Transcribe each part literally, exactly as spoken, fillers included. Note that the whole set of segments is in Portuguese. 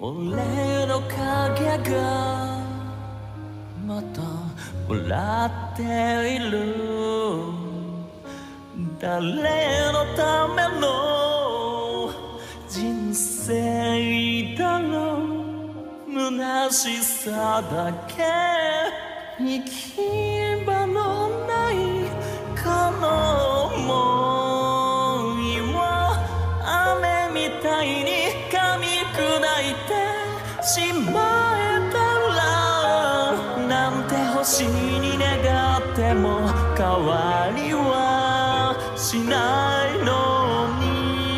俺の影がまた笑っている誰のための人生だろう虚しさだけ行き場のないこの想いを雨みたいに噛み砕いてしまえたらなんて星に願っても変わりはしないのに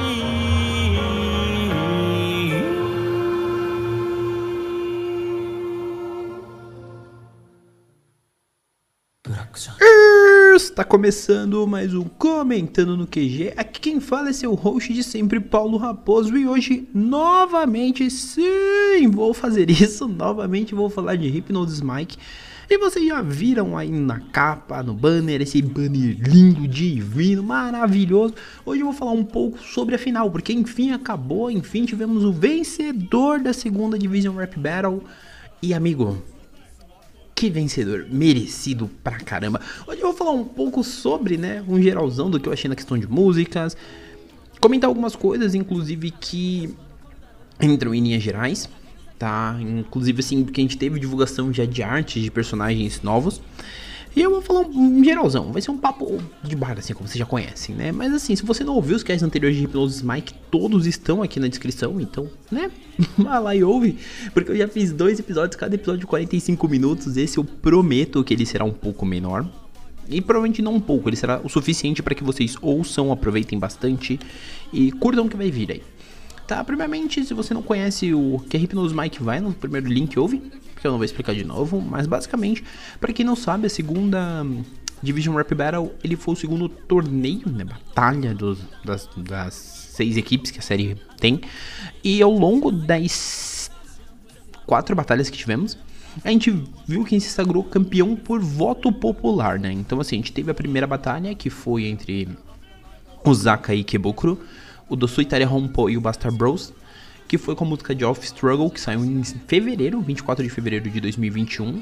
Está começando mais um Comentando no Q G. Aqui quem fala é seu host de sempre, Paulo Raposo. E hoje, novamente, sim, vou fazer isso. Novamente vou falar de Hypnosis Mic. E vocês já viram aí na capa, no banner, esse banner lindo, divino, maravilhoso. Hoje eu vou falar um pouco sobre a final, porque enfim acabou, enfim tivemos o vencedor da segunda Division Rap Battle. E amigo, que vencedor, merecido pra caramba. Hoje eu vou falar um pouco sobre, né, um geralzão do que eu achei na questão de músicas. Comentar algumas coisas, inclusive, que entram em linhas gerais, tá? Inclusive, assim, porque a gente teve divulgação já de artes de personagens novos. E eu vou falar um geralzão, vai ser um papo de bar, assim, como vocês já conhecem, né? Mas assim, se você não ouviu os casts anteriores de Hypnosis Mic, todos estão aqui na descrição, então, né? Vai lá e ouve, porque eu já fiz dois episódios, cada episódio de quarenta e cinco minutos, esse eu prometo que ele será um pouco menor. E provavelmente não um pouco, ele será o suficiente para que vocês ouçam, aproveitem bastante e curtam o que vai vir aí. Tá, primeiramente, se você não conhece o que é Hypnosis Mic, vai no primeiro link e ouve, porque eu não vou explicar de novo, mas basicamente, para quem não sabe, a segunda Division Rap Battle, ele foi o segundo torneio, né, batalha dos, das, das seis equipes que a série tem, e ao longo das quatro batalhas que tivemos, a gente viu quem se sagrou campeão por voto popular, né, então assim, a gente teve a primeira batalha, que foi entre Osaka e Ikebukuro, o do Suitare Honpo e o Bastard Bros, que foi com a música de Off Struggle, que saiu em fevereiro, vinte e quatro de fevereiro de dois mil e vinte e um.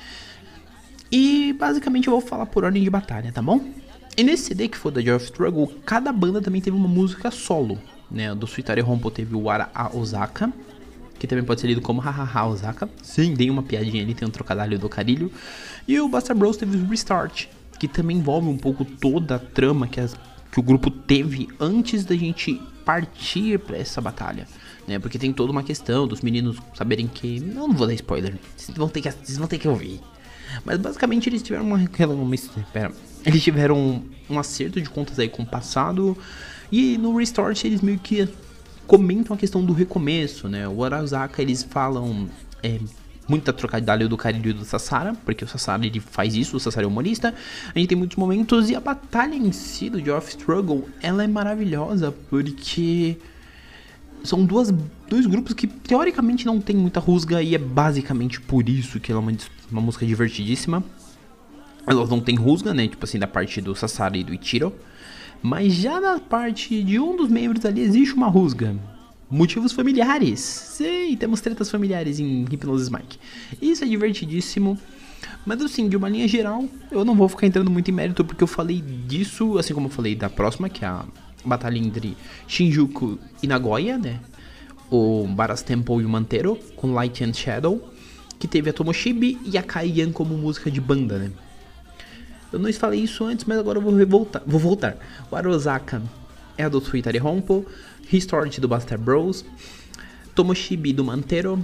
E basicamente eu vou falar por ordem de batalha, tá bom? E nesse C D que foi da de Off Struggle, cada banda também teve uma música solo, né? Do Suitare Honpo teve o Ara A Osaka, que também pode ser lido como Hahaha Osaka. Sim, dei uma piadinha ali, tem um trocadilho do carilho. E o Bastard Bros teve o Restart, que também envolve um pouco toda a trama que as que o grupo teve antes da gente partir pra essa batalha, né? Porque tem toda uma questão dos meninos saberem que... Não, não vou dar spoiler, vocês vão ter que, vocês vão ter que ouvir. Mas basicamente eles tiveram uma... uma espera, eles tiveram um, um acerto de contas aí com o passado. E no Restart eles meio que comentam a questão do recomeço, né? O Arasaka, eles falam... É, muita trocadilho do Carilho e do Sassara, porque o Sassara ele faz isso, o Sassara é humorista. A gente tem muitos momentos e a batalha em si do The Off Struggle, ela é maravilhosa, porque são duas, dois grupos que teoricamente não tem muita rusga e é basicamente por isso que ela é uma, uma música divertidíssima. Elas não tem rusga, né, tipo assim, da parte do Sassara e do Ichiro, mas já na parte de um dos membros ali existe uma rusga. Motivos familiares. Sim, temos tretas familiares em Hypnosis Mic. Isso é divertidíssimo. Mas assim, de uma linha geral, eu não vou ficar entrando muito em mérito, porque eu falei disso, assim como eu falei da próxima, que é a batalha entre Shinjuku e Nagoya, né? O Baras Temple e o Mantero, com Light and Shadow, que teve a Tomoshibi e a Kaiyan como música de banda, né? Eu não falei isso antes, mas agora eu vou voltar. Vou voltar. O Arosaka é a do Suitare Honpo, Restart do Bastard Bros, Tomoshibi do Mantero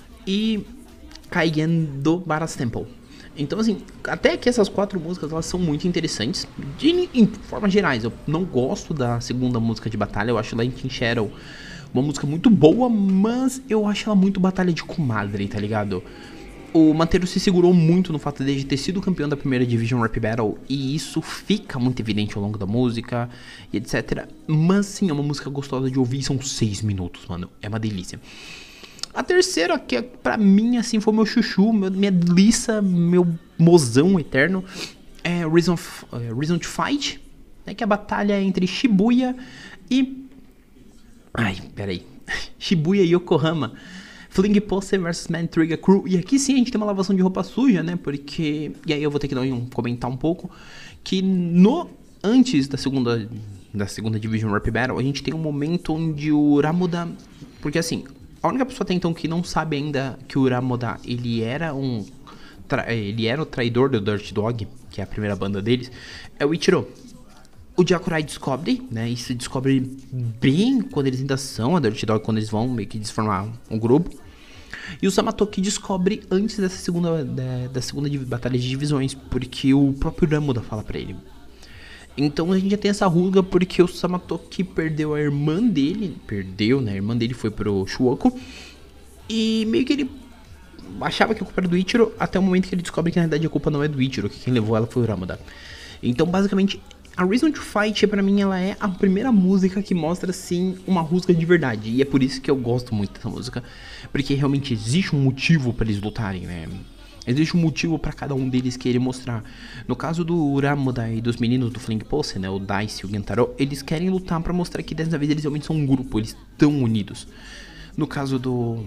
e Kaigen do Baras Temple. Então assim, até que essas quatro músicas elas são muito interessantes de, em formas gerais. Eu não gosto da segunda música de batalha, eu acho Light in Shadow uma música muito boa, mas eu acho ela muito batalha de comadre, tá ligado? O Mantero se segurou muito no fato de ter sido campeão da primeira Division Rap Battle, e isso fica muito evidente ao longo da música, e etcétera. Mas sim, é uma música gostosa de ouvir, são seis minutos, mano, é uma delícia. A terceira, que é, pra mim, assim, foi meu chuchu, meu, minha delícia, meu mozão eterno, é Reason, uh, Reason to Fight, né, que é a batalha entre Shibuya e... Ai, peraí. Shibuya e Yokohama. Fling Pose versus Mad Trigger Crew. E aqui sim a gente tem uma lavação de roupa suja, né? Porque... E aí eu vou ter que dar um, comentar um pouco. Que no... Antes da segunda... Da segunda Division Rap Battle, a gente tem um momento onde o Ramuda... Porque assim... A única pessoa até então que não sabe ainda que o Ramuda, ele era um... Tra... Ele era o traidor do Dirt Dog, que é a primeira banda deles, é o Ichiro. O Jakurai descobre, né, e se descobre bem quando eles ainda são a Dirt Dog, quando eles vão meio que desformar um grupo. E o Samatoki descobre antes dessa segunda, da, da segunda batalha de divisões, porque o próprio Ramuda fala pra ele. Então a gente já tem essa ruga porque o Samatoki perdeu a irmã dele, perdeu, né, a irmã dele foi pro Shuoku, e meio que ele achava que a culpa era do Ichiro, até o momento que ele descobre que na verdade a culpa não é do Ichiro, que quem levou ela foi o Ramuda. Então basicamente a Reason to Fight pra mim ela é a primeira música que mostra assim uma rusga de verdade, e é por isso que eu gosto muito dessa música, porque realmente existe um motivo pra eles lutarem, né? Existe um motivo pra cada um deles querer mostrar. No caso do Ramuda e dos meninos do Fling Pose, né, o Dice e o Gentaro, eles querem lutar pra mostrar que dessa vez eles realmente são um grupo, eles estão unidos. No caso do...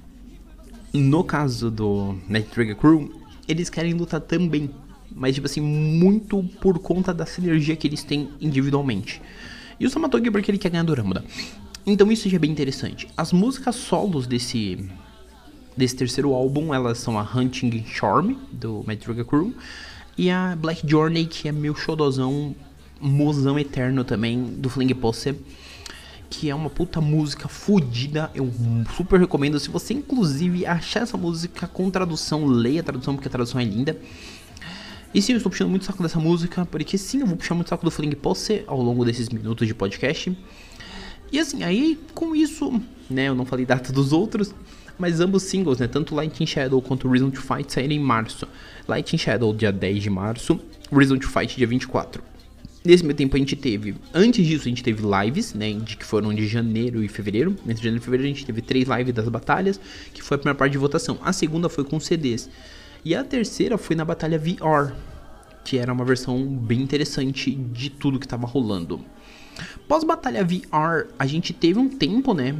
No caso do Mad Trigger Crew, eles querem lutar também, mas tipo assim, muito por conta da sinergia que eles têm individualmente. E o Samatoki porque ele quer ganhar do Ramuda. Então isso já é bem interessante. As músicas solos desse... Desse terceiro álbum, elas são a Hunting Charm, do Mad Trigger Crew, e a Black Journey, que é meu xodozão, mozão eterno também, do Fling Pose, que é uma puta música fodida, eu super recomendo. Se você inclusive achar essa música com tradução, leia a tradução, porque a tradução é linda. E sim, eu estou puxando muito saco dessa música, porque sim, eu vou puxar muito saco do Fling Pose ao longo desses minutos de podcast. E assim, aí com isso, né, eu não falei data dos outros, mas ambos singles, né, tanto Lightning Shadow quanto Reason to Fight saíram em março. Lightning Shadow dia dez de março, Reason to Fight dia vinte e quatro. Nesse meio tempo a gente teve, antes disso a gente teve lives, né, de que foram de janeiro e fevereiro. Entre janeiro e fevereiro a gente teve três lives das batalhas, que foi a primeira parte de votação. A segunda foi com C Ds. E a terceira foi na batalha V R, que era uma versão bem interessante de tudo que estava rolando. Pós-batalha V R, a gente teve um tempo, né,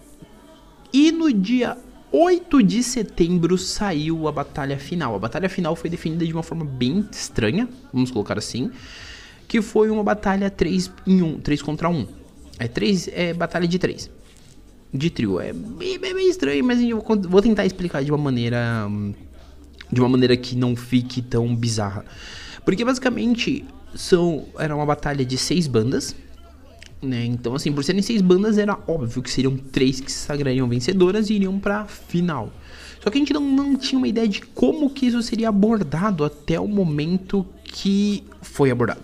e no dia oito de setembro saiu a batalha final. A batalha final foi definida de uma forma bem estranha, vamos colocar assim, que foi uma batalha três em um, três contra um. É três, é batalha de três. De trio. É bem, bem, bem estranho, mas eu vou tentar explicar de uma maneira de uma maneira que não fique tão bizarra. Porque basicamente são era uma batalha de seis bandas, né? Então assim, por serem seis bandas era óbvio que seriam três que se sagrariam vencedoras e iriam pra final. Só que a gente não, não tinha uma ideia de como que isso seria abordado até o momento que foi abordado.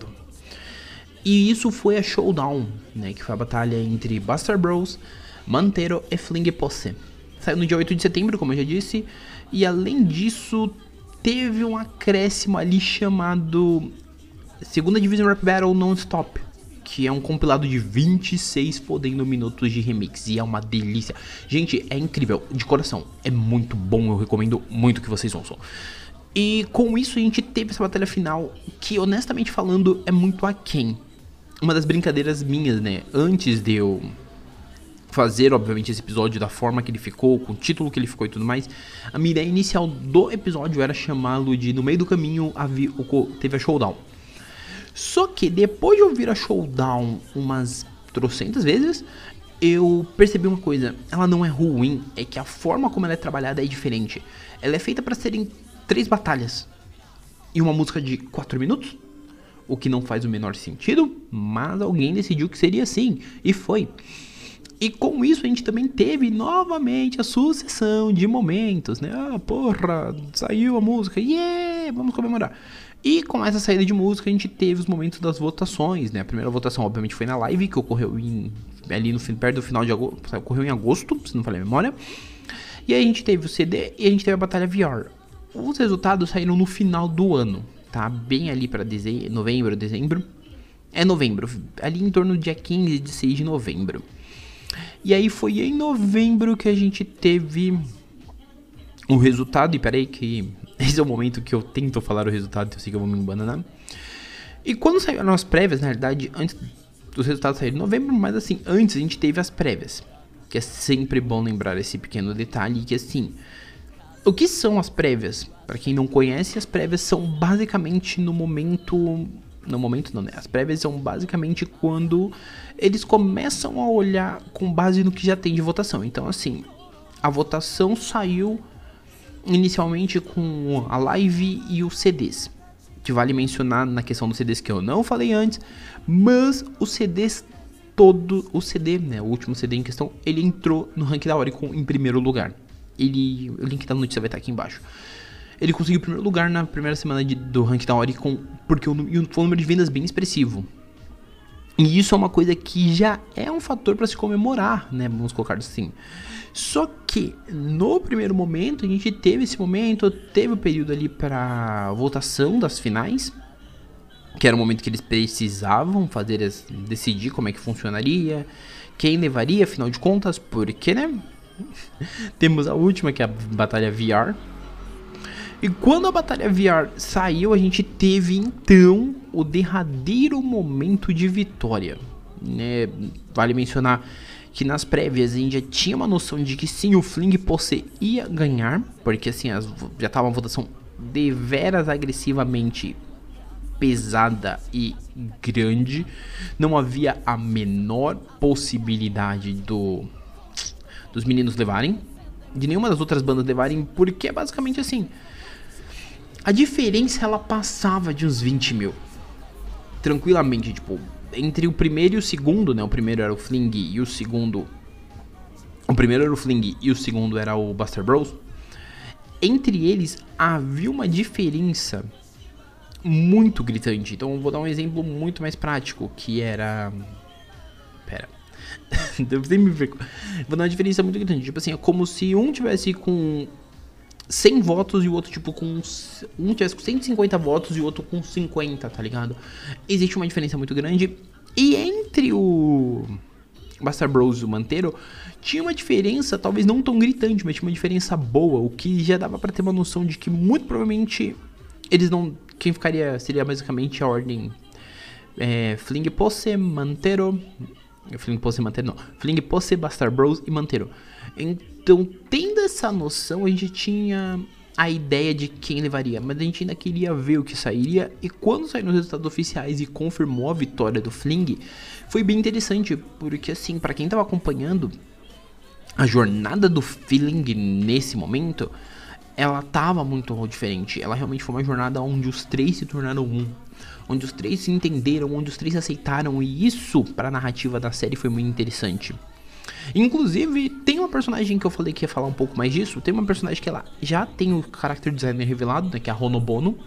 E isso foi a Showdown, né, que foi a batalha entre Buster Bros, Mantero e Fling Pose. Saiu no dia oito de setembro, como eu já disse, e além disso teve um acréscimo ali chamado Segunda Division Rap Battle Non-Stop, que é um compilado de vinte e seis fodendo minutos de remix, e é uma delícia. Gente, é incrível, de coração, é muito bom, eu recomendo muito que vocês ouçam. E com isso a gente teve essa batalha final, que honestamente falando é muito aquém. Uma das brincadeiras minhas, né, antes de eu fazer, obviamente, esse episódio da forma que ele ficou, com o título que ele ficou e tudo mais, a minha ideia inicial do episódio era chamá-lo de No Meio do Caminho teve a Showdown. Só que depois de ouvir a Showdown umas trocentas vezes, eu percebi uma coisa, ela não é ruim, é que a forma como ela é trabalhada é diferente. Ela é feita para serem três batalhas e uma música de quatro minutos, o que não faz o menor sentido, mas alguém decidiu que seria assim, e foi. E com isso a gente também teve novamente a sucessão de momentos, né? Ah, porra, saiu a música, yeah, vamos comemorar. E com essa saída de música a gente teve os momentos das votações, né? A primeira votação obviamente foi na live, que ocorreu em, ali no perto do final de agosto, ocorreu em agosto, se não falei a memória. E aí a gente teve o C D e a gente teve a batalha V R. Os resultados saíram no final do ano, tá? Bem ali para dezembro, novembro, dezembro. É novembro, ali em torno do dia quinze e dezesseis de novembro. E aí foi em novembro que a gente teve o resultado. E peraí que esse é o momento que eu tento falar o resultado, eu sei que eu vou me embananar. E quando saíram as prévias, na realidade, antes dos resultados saírem em novembro, mas assim, antes a gente teve as prévias. que é sempre bom lembrar esse pequeno detalhe, que assim, o que são as prévias? Para quem não conhece, as prévias são basicamente no momento... No momento não, né? As prévias são basicamente quando eles começam a olhar com base no que já tem de votação. Então assim, a votação saiu inicialmente com a live e os C Ds. Que vale mencionar na questão dos C Ds que eu não falei antes, mas os C Ds todo, o C D, né, o último C D em questão, ele entrou no ranking da Oricon em primeiro lugar. Ele, o link da notícia vai estar aqui embaixo. Ele conseguiu o primeiro lugar na primeira semana de, do ranking da Oricon, porque o, foi um número de vendas bem expressivo. E isso é uma coisa que já é um fator para se comemorar, né, vamos colocar assim. Só que, no primeiro momento, a gente teve esse momento, teve o período ali para votação das finais, que era o momento que eles precisavam fazer, decidir como é que funcionaria, quem levaria, afinal de contas, porque, né, temos a última, que é a Batalha V R. E quando a Batalha V R saiu, a gente teve, então, o derradeiro momento de vitória, né? Vale mencionar que nas prévias a gente já tinha uma noção de que sim, o Fling Posse ia ganhar, porque assim, as, já estava uma votação deveras agressivamente pesada e grande. Não havia a menor possibilidade do, dos meninos levarem, de nenhuma das outras bandas levarem, porque é basicamente assim, a diferença ela passava de uns vinte mil, tranquilamente, tipo, entre o primeiro e o segundo, né, o primeiro era o Fling e o segundo, o primeiro era o Fling e o segundo era o Buster Bros, entre eles havia uma diferença muito gritante. Então eu vou dar um exemplo muito mais prático, que era... Pera... Vou dar uma diferença muito gritante. Tipo assim, é como se um tivesse com cem votos e o outro tipo com... Um tivesse com cento e cinquenta votos e o outro com cinquenta, tá ligado? Existe uma diferença muito grande. E entre o Buster Bros e o Mantero, tinha uma diferença, talvez não tão gritante, mas tinha uma diferença boa, o que já dava pra ter uma noção de que muito provavelmente eles não... Quem ficaria seria basicamente a ordem é, Fling Posse, Mantero... Fling Posse, Mantero não. Fling Posse, Buster Bros e Mantero. Então, tendo essa noção, a gente tinha a ideia de quem levaria, mas a gente ainda queria ver o que sairia. E quando saíram os resultados oficiais e confirmou a vitória do Fling, foi bem interessante, porque assim, pra quem tava acompanhando a jornada do Fling nesse momento, ela tava muito diferente. Ela realmente foi uma jornada onde os três se tornaram um, onde os três se entenderam, onde os três se aceitaram, e isso para a narrativa da série foi muito interessante. Inclusive, tem uma personagem que eu falei que ia falar um pouco mais disso. Tem uma personagem que ela já tem o character designer revelado, né, que é a Honobono.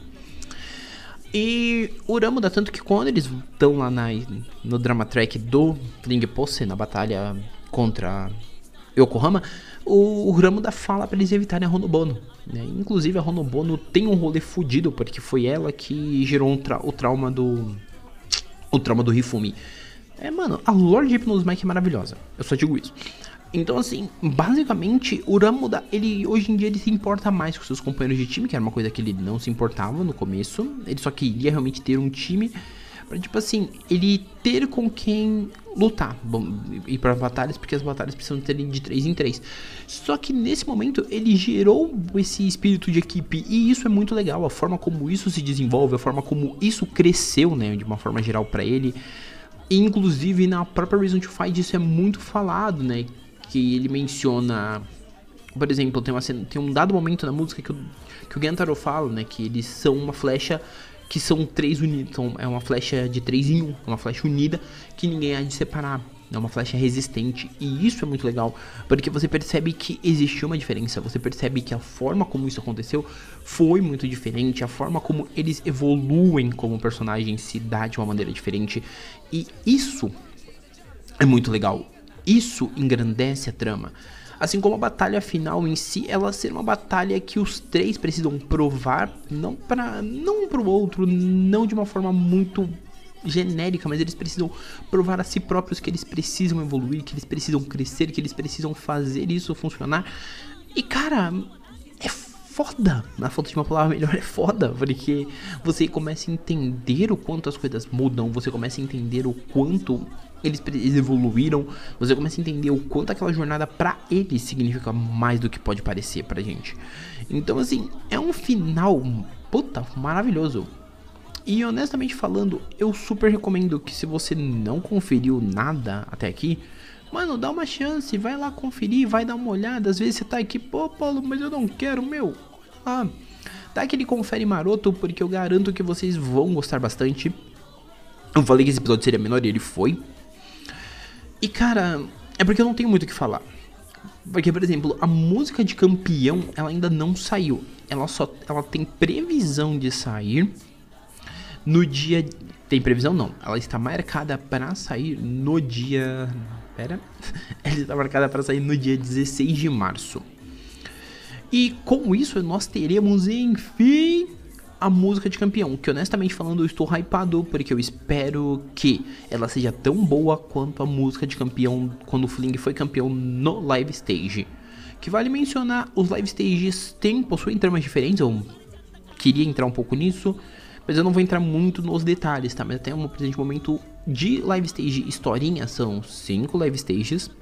E o Ramuda, tanto que quando eles estão lá na, no drama track do Fling Posse, na batalha contra Yokohama, o, o Ramuda fala pra eles evitarem a Honobono, né? Inclusive a Honobono tem um rolê fudido, porque foi ela que gerou um tra o trauma do o trauma do Hifumi. É, mano, a lore de Hypnosis Mic é maravilhosa, eu só digo isso. Então assim, basicamente o Ramuda, ele hoje em dia ele se importa mais com seus companheiros de time, que era uma coisa que ele não se importava no começo. Ele só queria realmente ter um time pra, tipo assim, ele ter com quem lutar, bom, ir para batalhas, porque as batalhas precisam ter de três em três. Só que nesse momento ele gerou esse espírito de equipe, e isso é muito legal, a forma como isso se desenvolve, a forma como isso cresceu, né, de uma forma geral pra ele. E, inclusive na própria Reason to Fight isso é muito falado, né, que ele menciona, por exemplo, tem, uma cena, tem um dado momento na música que o, que o Gentaro fala, né, que eles são uma flecha, que são três unidos, então é uma flecha de três em um, uma flecha unida que ninguém há de separar, é uma flecha resistente. E isso é muito legal, porque você percebe que existiu uma diferença, você percebe que a forma como isso aconteceu foi muito diferente, a forma como eles evoluem como personagem se dá de uma maneira diferente, e isso é muito legal, isso engrandece a trama. Assim como a batalha final em si, ela ser uma batalha que os três precisam provar, não para não um pro outro, não de uma forma muito genérica, mas eles precisam provar a si próprios que eles precisam evoluir, que eles precisam crescer, que eles precisam fazer isso funcionar. E cara, é foda. Na falta de uma palavra melhor, é foda. Porque você começa a entender o quanto as coisas mudam. Você começa a entender o quanto eles, eles evoluíram. Você começa a entender o quanto aquela jornada pra eles significa mais do que pode parecer pra gente. Então, assim, é um final, puta, maravilhoso. E honestamente falando, eu super recomendo que se você não conferiu nada até aqui, mano, dá uma chance, vai lá conferir, vai dar uma olhada. Às vezes você tá aqui, pô, Paulo, mas eu não quero, meu. Ah, dá aquele confere maroto, porque eu garanto que vocês vão gostar bastante. Eu falei que esse episódio seria menor e ele foi. E cara, é porque eu não tenho muito o que falar. Porque, por exemplo, a música de campeão, ela ainda não saiu. Ela só, ela tem previsão de sair no dia... Tem previsão? Não. Ela está marcada para sair no dia... Pera. Ela está marcada para sair no dia dezesseis de março. E com isso, nós teremos, enfim, a música de campeão. Que, honestamente falando, eu estou hypado. Porque eu espero que ela seja tão boa quanto a música de campeão quando o Fling foi campeão no Live Stage. Que vale mencionar, os Live Stages têm, possuem tramas diferentes. Eu queria entrar um pouco nisso, mas eu não vou entrar muito nos detalhes, tá? Mas até um presente momento de Live Stage historinha são cinco Live Stages.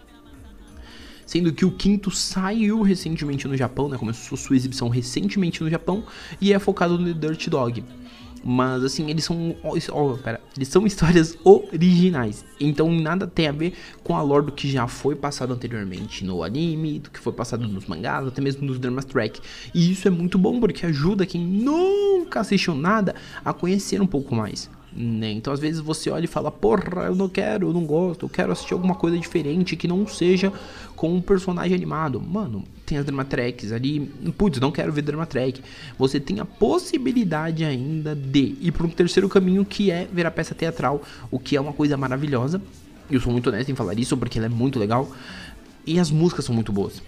Sendo que o quinto saiu recentemente no Japão, né? Começou sua exibição recentemente no Japão e é focado no Dirt Dog. Mas assim, eles são, oh, pera, eles são histórias originais. Então nada tem a ver com a lore do que já foi passado anteriormente no anime, do que foi passado nos mangás, até mesmo nos dramas track. E isso é muito bom porque ajuda quem nunca assistiu nada a conhecer um pouco mais, né? Então às vezes você olha e fala, porra, eu não quero, eu não gosto, eu quero assistir alguma coisa diferente que não seja com um personagem animado. Mano, tem as Dramatracks ali, putz, não quero ver Dramatrack. Você tem a possibilidade ainda de ir para um terceiro caminho, que é ver a peça teatral, o que é uma coisa maravilhosa. Eu sou muito honesto em falar isso porque ela é muito legal. E as músicas são muito boas,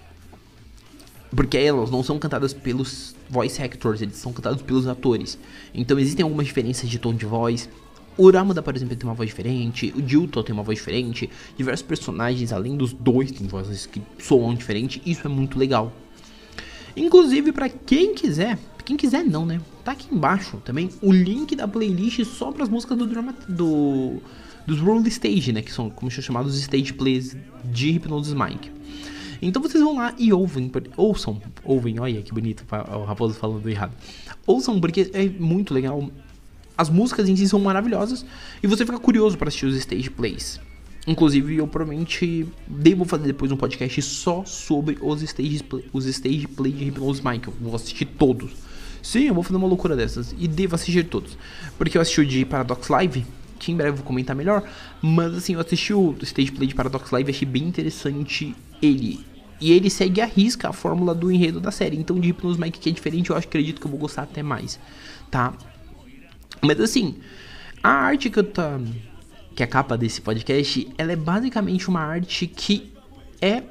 porque elas não são cantadas pelos voice actors, eles são cantados pelos atores. Então existem algumas diferenças de tom de voz. O Ramada, por exemplo, tem uma voz diferente. O Juto tem uma voz diferente. Diversos personagens, além dos dois, tem vozes que soam diferente. Isso é muito legal. Inclusive, pra quem quiser, quem quiser não, né? Tá aqui embaixo também o link da playlist só para as músicas do drama, do dos Roll Stage, né? Que são como são chamados stage plays de Hypnosis Mic. Então vocês vão lá e ouvem, ouçam, ouvem, olha que bonito, o Raposo falando errado. Ouçam, porque é muito legal. As músicas em si são maravilhosas e você fica curioso para assistir os stage plays. Inclusive, eu provavelmente devo fazer depois um podcast só sobre os stage, play, os stage plays de Hypnosis Mic. Eu vou assistir todos. Sim, eu vou fazer uma loucura dessas e devo assistir todos. Porque eu assisti o de Paradox Live, que em breve eu vou comentar melhor. Mas assim, eu assisti o stage play de Paradox Live e achei bem interessante ele. E ele segue à risca a fórmula do enredo da série. Então de Hypnosis Mic, que é diferente, eu acho, acredito que eu vou gostar até mais, tá? Mas assim, a arte que eu tá, que é a capa desse podcast, ela é basicamente uma arte que é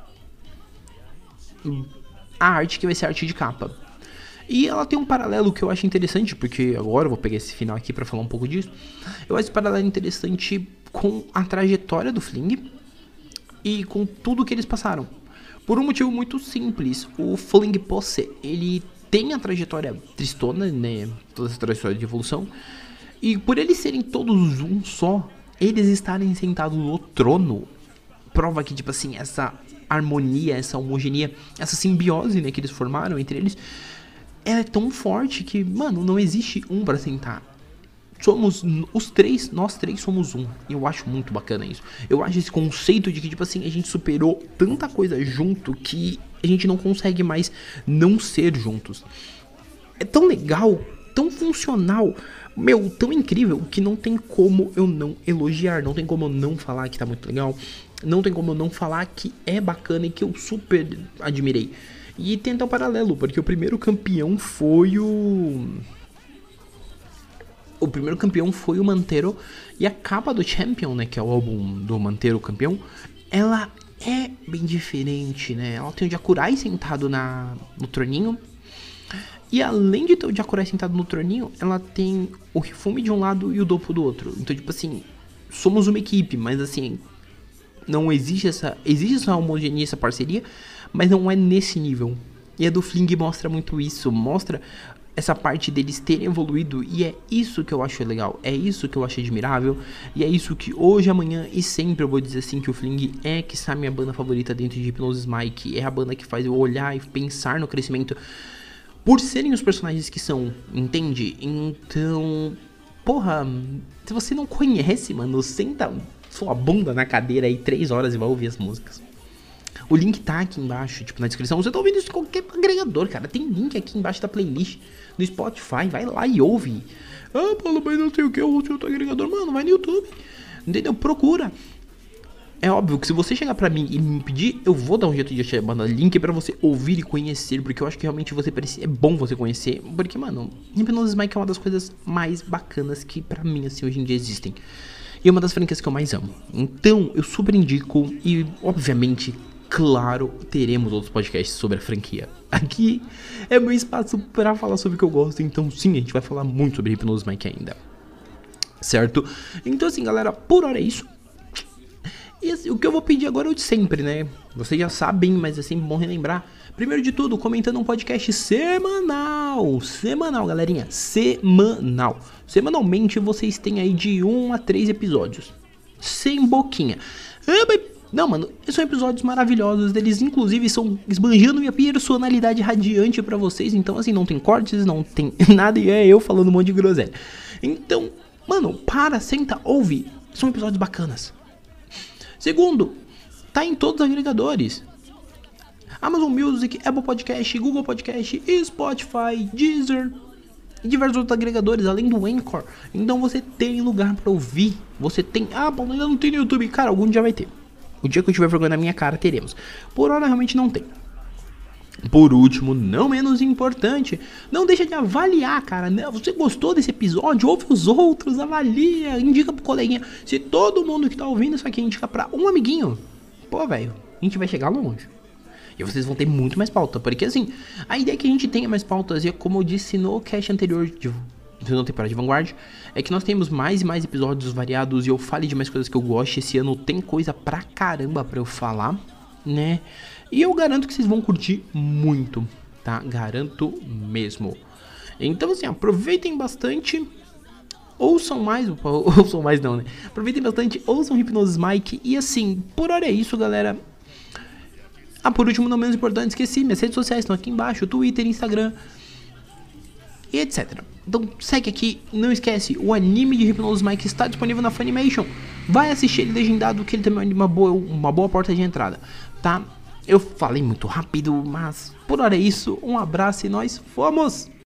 a arte que vai ser a arte de capa. E ela tem um paralelo que eu acho interessante, porque agora eu vou pegar esse final aqui pra falar um pouco disso. Eu acho esse paralelo interessante com a trajetória do Fling e com tudo que eles passaram. Por um motivo muito simples, o Fling Posse, ele tem a trajetória tristona, né, toda essa trajetória de evolução, e por eles serem todos um só, eles estarem sentados no trono, prova que, tipo assim, essa harmonia, essa homogeneia, essa simbiose, né, que eles formaram entre eles, ela é tão forte que, mano, não existe um pra sentar. Somos os três, nós três somos um. E eu acho muito bacana isso. Eu acho esse conceito de que, tipo assim, a gente superou tanta coisa junto que a gente não consegue mais não ser juntos. É tão legal, tão funcional, meu, tão incrível, que não tem como eu não elogiar. Não tem como eu não falar que tá muito legal. Não tem como eu não falar que é bacana e que eu super admirei. E tem até um paralelo, porque o primeiro campeão foi o... O primeiro campeão foi o Mantero. E a capa do Champion, né, que é o álbum do Mantero campeão, ela é bem diferente, né? Ela tem o Jakurai sentado na, no troninho. E além de ter o Jakurai sentado no troninho, ela tem o Hifumi de um lado e o Doppo do outro. Então, tipo assim, somos uma equipe, mas assim, não existe essa... Existe essa homogeneia, essa parceria, mas não é nesse nível. E a do Fling mostra muito isso, mostra essa parte deles terem evoluído, e é isso que eu acho legal, é isso que eu acho admirável, e é isso que hoje, amanhã e sempre eu vou dizer assim, que o Fling é que está minha banda favorita dentro de Hypnosis Mic, é a banda que faz eu olhar e pensar no crescimento, por serem os personagens que são, entende? Então, porra, se você não conhece, mano, senta sua bunda na cadeira aí três horas e vai ouvir as músicas. O link tá aqui embaixo, tipo, na descrição. Você tá ouvindo isso em qualquer agregador, cara. Tem link aqui embaixo da playlist no Spotify. Vai lá e ouve. Ah, Paulo, mas não sei o que, eu ouço outro agregador. Mano, vai no YouTube. Entendeu? Procura. É óbvio que se você chegar pra mim e me pedir, eu vou dar um jeito de achar mandar link pra você ouvir e conhecer. Porque eu acho que realmente você precisa, é bom você conhecer. Porque, mano, Hypnosis Mic é uma das coisas mais bacanas que pra mim, assim, hoje em dia existem. E é uma das franquias que eu mais amo. Então, eu super indico e, obviamente, claro, teremos outros podcasts sobre a franquia. Aqui é meu espaço pra falar sobre o que eu gosto, então sim, a gente vai falar muito sobre Hypnosis Mic ainda. Certo? Então assim, galera, por hora é isso. E assim, o que eu vou pedir agora é o de sempre, né? Vocês já sabem, mas é sempre bom relembrar. Primeiro de tudo, comentando um podcast semanal. Semanal, galerinha. Semanal. Semanalmente vocês têm aí de um a três episódios. Sem boquinha. Ah, mas... Não, mano, são episódios maravilhosos, eles inclusive estão esbanjando minha personalidade radiante pra vocês, então assim, não tem cortes, não tem nada e é eu falando um monte de groselha. Então, mano, para, senta, ouve, são episódios bacanas. Segundo, tá em todos os agregadores. Amazon Music, Apple Podcast, Google Podcast, Spotify, Deezer e diversos outros agregadores, além do Anchor. Então você tem lugar pra ouvir, você tem... Ah, bom, ainda não tem no YouTube, cara, algum dia vai ter. O dia que eu tiver vergonha na minha cara, teremos. Por hora, realmente não tem. Por último, não menos importante, não deixa de avaliar, cara. Você gostou desse episódio? Ouve os outros, avalia, indica pro coleguinha. Se todo mundo que tá ouvindo isso aqui indica pra um amiguinho, pô, velho, a gente vai chegar longe. E vocês vão ter muito mais pauta. Porque, assim, a ideia é que a gente tenha mais pautas. E como eu disse no cast anterior de... segunda temporada de Vanguard, é que nós temos mais e mais episódios variados e eu fale de mais coisas que eu gosto. Esse ano tem coisa pra caramba pra eu falar, né? E eu garanto que vocês vão curtir muito, tá? Garanto mesmo. Então assim, aproveitem bastante, ouçam mais, ouçam mais não, né? Aproveitem bastante, ouçam Hypnosis Mic e assim, por hora é isso, galera. Ah, por último, não menos importante, esqueci, minhas redes sociais estão aqui embaixo, Twitter, Instagram e etcétera. Então segue aqui, não esquece, o anime de Hypnosis Mic está disponível na Funimation. Vai assistir ele legendado, que ele também é uma boa, uma boa porta de entrada, tá? Eu falei muito rápido, mas por hora é isso. Um abraço e nós fomos!